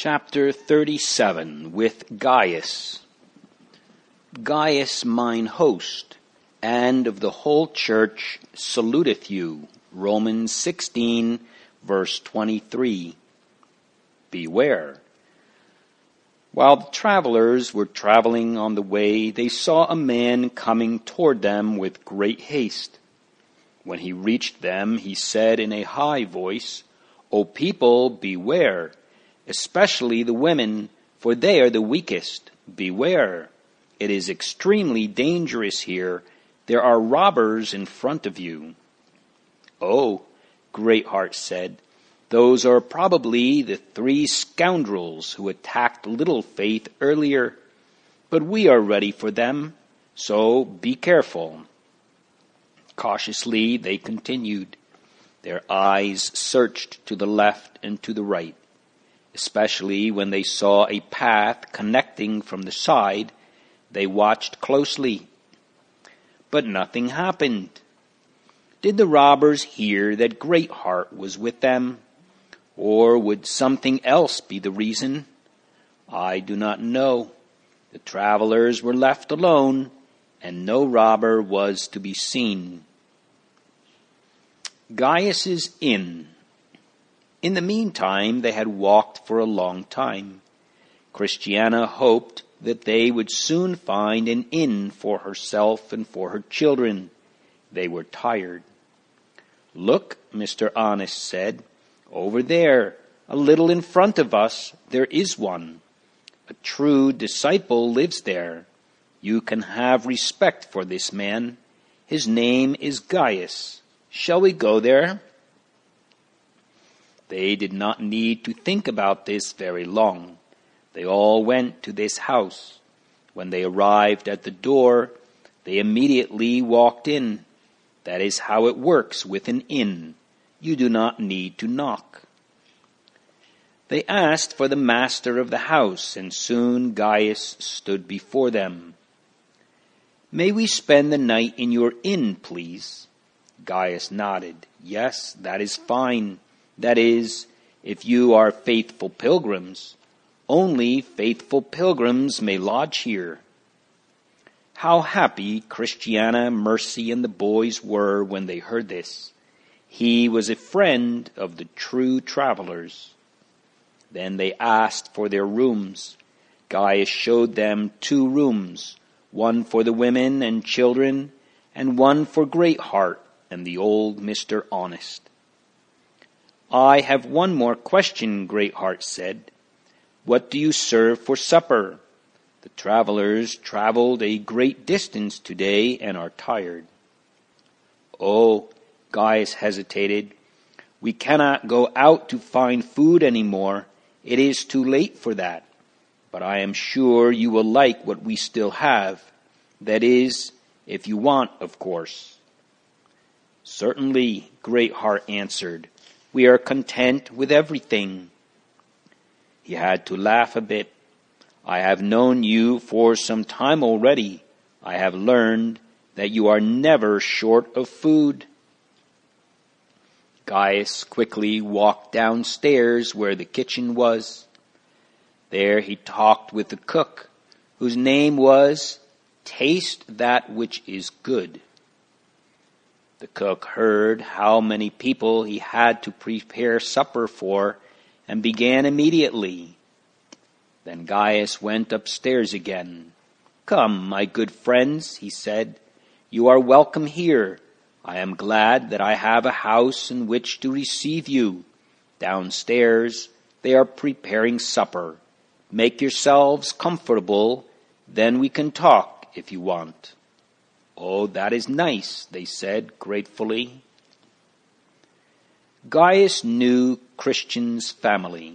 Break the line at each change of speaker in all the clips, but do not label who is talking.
Chapter 37, with Gaius. Gaius mine host, and of the whole church, saluteth you. Romans 16, verse 23. Beware. While the travelers were traveling on the way, they saw a man coming toward them with great haste. When he reached them, he said in a high voice, O people, beware, especially the women, for they are the weakest. Beware. It is extremely dangerous here. There are robbers in front of you. Oh, Greatheart said, those are probably the 3 scoundrels who attacked Little Faith earlier, but we are ready for them, so be careful. Cautiously they continued. Their eyes searched to the left and to the right, especially when they saw a path connecting from the side. They watched closely, but nothing happened. Did the robbers hear that Greatheart was with them? Or would something else be the reason? I do not know. The travelers were left alone, and no robber was to be seen. Gaius's Inn. In the meantime, they had walked for a long time. Christiana hoped that they would soon find an inn for herself and for her children. They were tired. Look, Mr. Honest said, over there, a little in front of us, there is one. A true disciple lives there. You can have respect for this man. His name is Gaius. Shall we go there? They did not need to think about this very long. They all went to this house. When they arrived at the door, they immediately walked in. That is how it works with an inn. You do not need to knock. They asked for the master of the house, and soon Gaius stood before them. May we spend the night in your inn, please? Gaius nodded. Yes, that is fine. That is, if you are faithful pilgrims. Only faithful pilgrims may lodge here. How happy Christiana, Mercy, and the boys were when they heard this. He was a friend of the true travelers. Then they asked for their rooms. Gaius showed them 2 rooms, one for the women and children, and one for Greatheart and the old Mr. Honest. I have one more question, Greatheart said. What do you serve for supper? The travelers traveled a great distance today and are tired. Oh, Gaius hesitated. We cannot go out to find food anymore. It is too late for that. But I am sure you will like what we still have. That is, if you want, of course. Certainly, Greatheart answered. We are content with everything. He had to laugh a bit. I have known you for some time already. I have learned that you are never short of food. Gaius quickly walked downstairs where the kitchen was. There he talked with the cook, whose name was Taste That Which Is Good. The cook heard how many people he had to prepare supper for and began immediately. Then Gaius went upstairs again. Come, my good friends, he said. You are welcome here. I am glad that I have a house in which to receive you. Downstairs, they are preparing supper. Make yourselves comfortable, then we can talk if you want. Oh, that is nice, they said gratefully. Gaius knew Christian's family.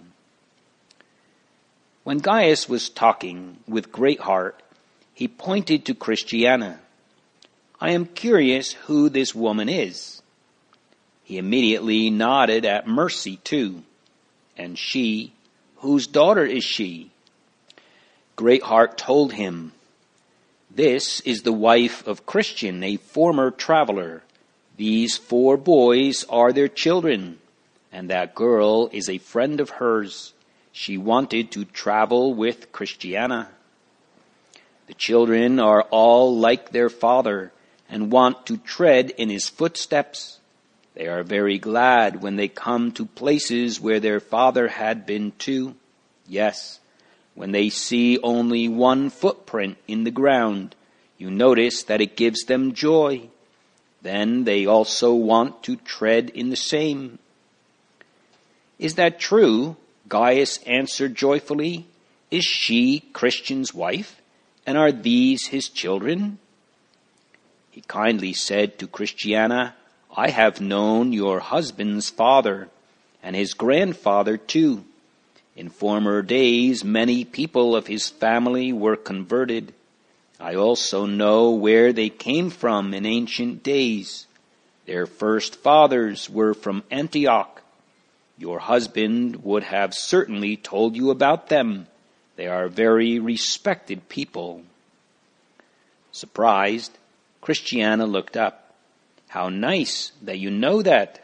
When Gaius was talking with Greatheart, he pointed to Christiana. I am curious who this woman is. He immediately nodded at Mercy, too. And she, whose daughter is she? Greatheart told him, This is the wife of Christian, a former traveler. These 4 boys are their children, and that girl is a friend of hers. She wanted to travel with Christiana. The children are all like their father and want to tread in his footsteps. They are very glad when they come to places where their father had been too. Yes, when they see only one footprint in the ground, you notice that it gives them joy. Then they also want to tread in the same. Is that true? Gaius answered joyfully. Is she Christian's wife? And are these his children? He kindly said to Christiana, I have known your husband's father, and his grandfather too. In former days, many people of his family were converted. I also know where they came from in ancient days. Their first fathers were from Antioch. Your husband would have certainly told you about them. They are very respected people. Surprised, Christiana looked up. How nice that you know that.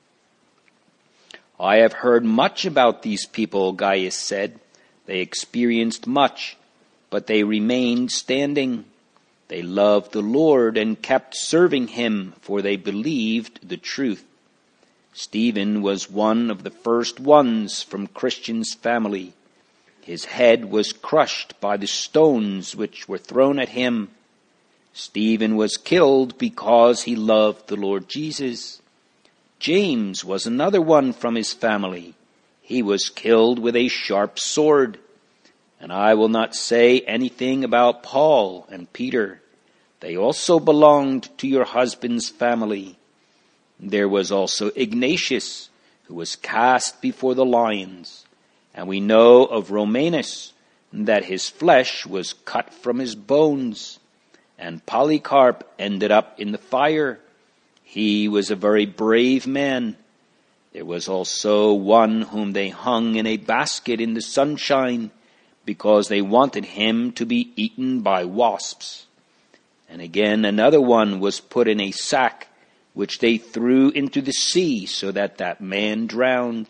I have heard much about these people, Gaius said. They experienced much, but they remained standing. They loved the Lord and kept serving him, for they believed the truth. Stephen was one of the first ones from Christian's family. His head was crushed by the stones which were thrown at him. Stephen was killed because he loved the Lord Jesus. James was another one from his family. He was killed with a sharp sword. And I will not say anything about Paul and Peter. They also belonged to your husband's family. There was also Ignatius, who was cast before the lions. And we know of Romanus, that his flesh was cut from his bones. And Polycarp ended up in the fire. He was a very brave man. There was also one whom they hung in a basket in the sunshine, because they wanted him to be eaten by wasps. And again another one was put in a sack, which they threw into the sea, so that man drowned.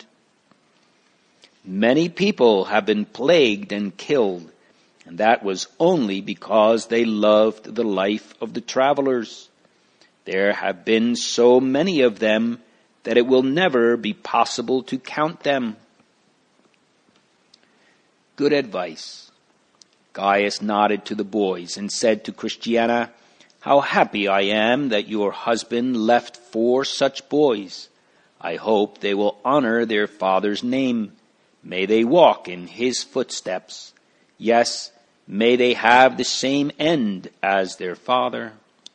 Many people have been plagued and killed, and that was only because they loved the life of the travelers. There have been so many of them that it will never be possible to count them. Good advice. Gaius nodded to the boys and said to Christiana, How happy I am that your husband left 4 such boys. I hope they will honor their father's name. May they walk in his footsteps. Yes, may they have the same end as their father.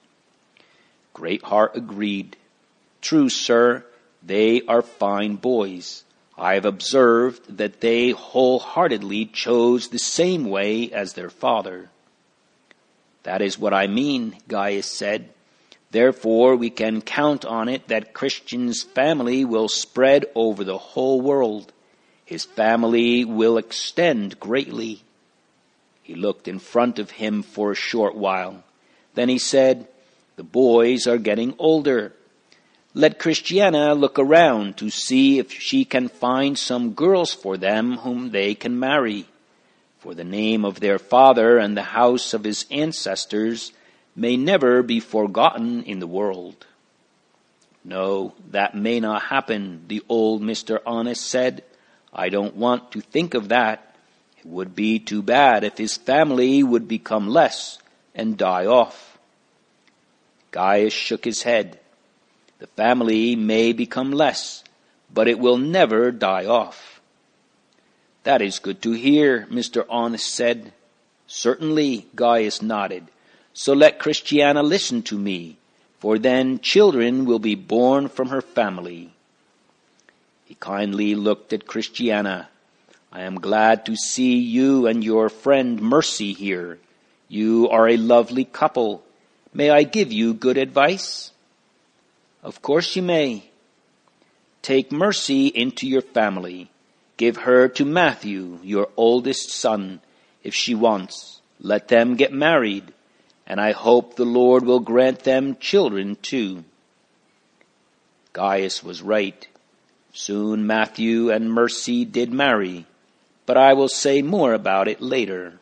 Greatheart agreed. True, sir, they are fine boys. I have observed that they wholeheartedly chose the same way as their father. That is what I mean, Gaius said. Therefore we can count on it that Christian's family will spread over the whole world. His family will extend greatly. He looked in front of him for a short while. Then he said, The boys are getting older. Let Christiana look around to see if she can find some girls for them whom they can marry. For the name of their father and the house of his ancestors may never be forgotten in the world. No, that may not happen, the old Mr. Honest said. I don't want to think of that. It would be too bad if his family would become less and die off. Gaius shook his head. The family may become less, but it will never die off. That is good to hear, Mr. Honest said. Certainly, Gaius nodded. So let Christiana listen to me, for then children will be born from her family. He kindly looked at Christiana. I am glad to see you and your friend Mercy here. You are a lovely couple. May I give you good advice? Of course you may. Take Mercy into your family. Give her to Matthew, your oldest son, if she wants. Let them get married, and I hope the Lord will grant them children too. Gaius was right. Soon Matthew and Mercy did marry, but I will say more about it later.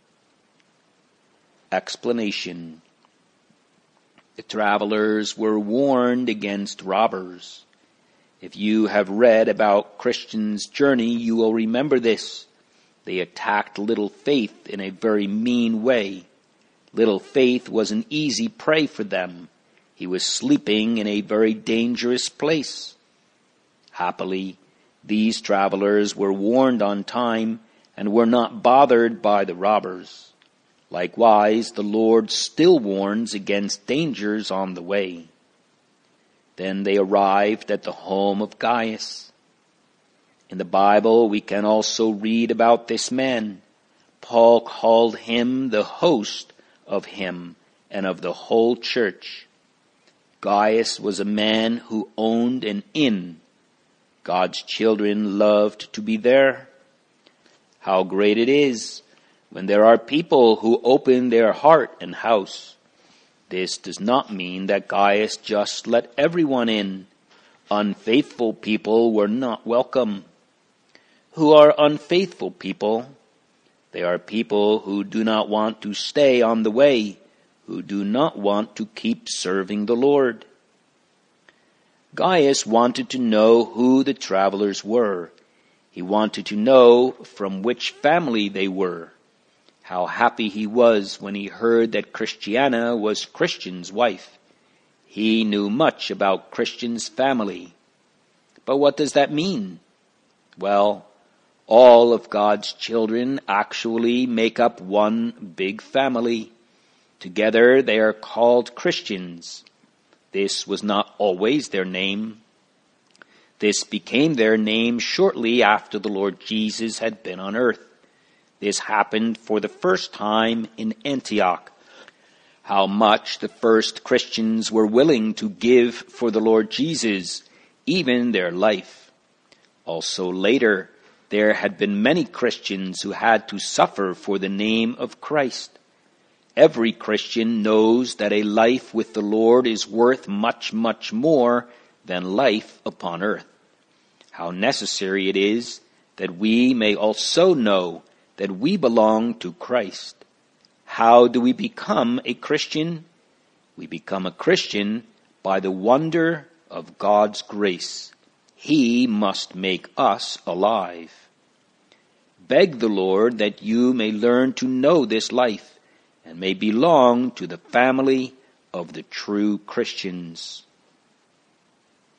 Explanation. The travelers were warned against robbers. If you have read about Christians' journey, you will remember this. They attacked Little Faith in a very mean way. Little Faith was an easy prey for them. He was sleeping in a very dangerous place. Happily, these travelers were warned on time and were not bothered by the robbers. Likewise, the Lord still warns against dangers on the way. Then they arrived at the home of Gaius. In the Bible, we can also read about this man. Paul called him the host of him and of the whole church. Gaius was a man who owned an inn. God's children loved to be there. How great it is when there are people who open their heart and house. This does not mean that Gaius just let everyone in. Unfaithful people were not welcome. Who are unfaithful people? They are people who do not want to stay on the way, who do not want to keep serving the Lord. Gaius wanted to know who the travelers were. He wanted to know from which family they were. How happy he was when he heard that Christiana was Christian's wife. He knew much about Christian's family. But what does that mean? Well, all of God's children actually make up one big family. Together they are called Christians. This was not always their name. This became their name shortly after the Lord Jesus had been on earth. This happened for the first time in Antioch. How much the first Christians were willing to give for the Lord Jesus, even their life. Also later, there had been many Christians who had to suffer for the name of Christ. Every Christian knows that a life with the Lord is worth much, much more than life upon earth. How necessary it is that we may also know that we belong to Christ. How do we become a Christian? We become a Christian by the wonder of God's grace. He must make us alive. Beg the Lord that you may learn to know this life and may belong to the family of the true Christians.